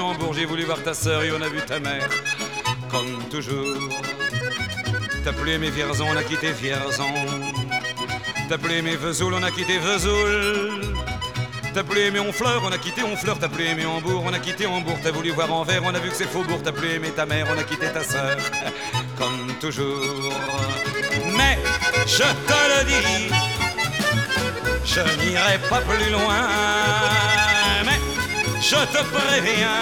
Hambourg, j'ai voulu voir ta sœur et on a vu ta mère. Comme toujours. T'as plus aimé Vierzon, on a quitté Vierzon. T'as plus aimé Vesoul, on a quitté Vesoul. T'as plus aimé Honfleur, on a quitté Honfleur. T'as plus aimé Hambourg, on a quitté Hambourg. T'as voulu voir Anvers, on a vu que c'est Faubourg. T'as plus aimé ta mère, on a quitté ta sœur. Comme toujours. Mais je te le dis, je n'irai pas plus loin. Mais je te préviens,